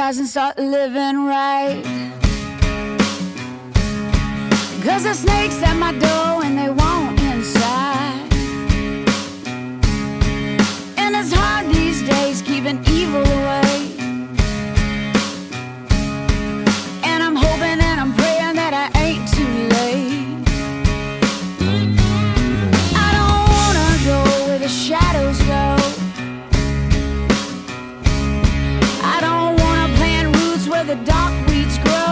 rise and start living right. 'Cause the snakes at my door and they won't inside. And it's hard these days keeping evil away. And I'm hoping and I'm praying that I ain't too late. I don't wanna go where the shadows go. I don't wanna plant roots where the dark weeds grow.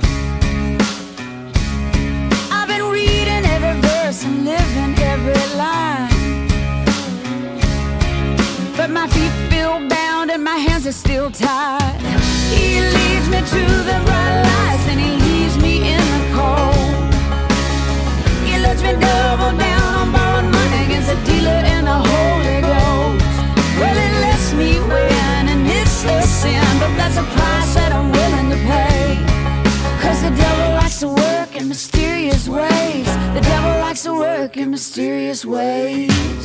I've been reading every verse and living every line, but my feet feel bound and my hands are still tied. He leads me to the bright lights and he leaves me in the cold. He lets me double down on borrowed money against a dealer in the Holy Ghost. Well, it lets me win and it's a sin, but that's a price that I'm willing to pay. 'Cause the devil likes to work in mysterious ways. The devil likes to work in mysterious ways.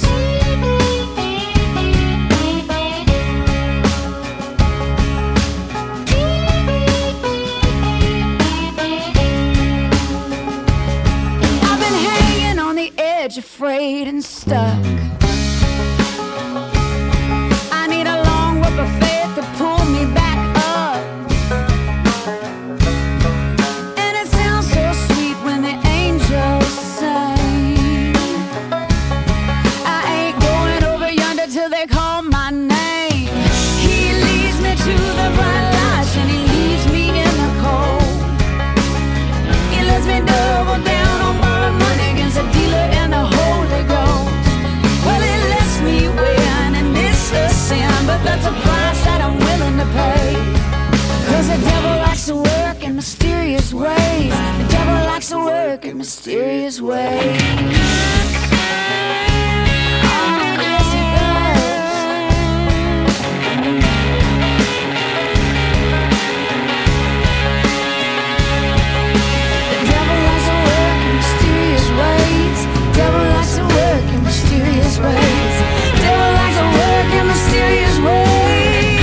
I've been hanging on the edge, afraid and stuck. I need a long rope of faith to pull me back up. And it sounds so sweet when the angels sing. I ain't going over yonder till they call my name. He leads me to the bright lights and he leaves me in the cold. He lets me double down on borrowed money against a dealer in the Holy Ghost. Well, it lets me win and it's a sin, but that's a price that I'm willing to pay. 'Cause the devil likes to work in mysterious ways. The devil likes to work in mysterious ways. Oh, yes, he does. The devil likes to work in mysterious ways. The devil likes to work in mysterious ways. The devil likes to work in mysterious ways.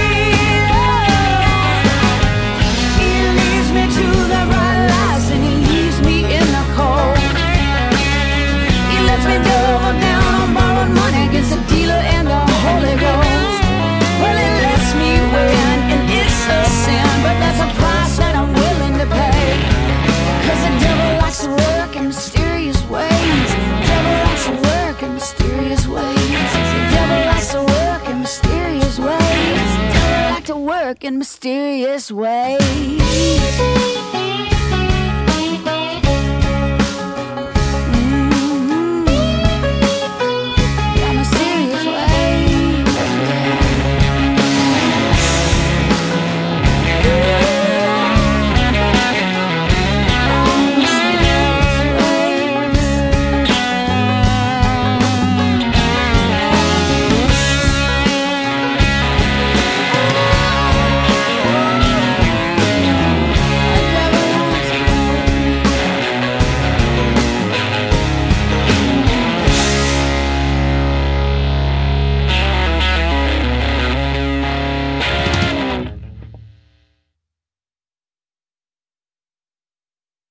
He leads me to the bright lights and he leaves me in the cold. He lets me double down on borrowed money against a dealer in the Holy Ghost. Well, it lets me win and it's a sin, but that's a price that I'm willing to pay. 'Cause the devil likes to work in mysterious ways. The devil likes to work in mysterious ways. The devil likes to work in mysterious ways. The devil likes to work in mysterious ways.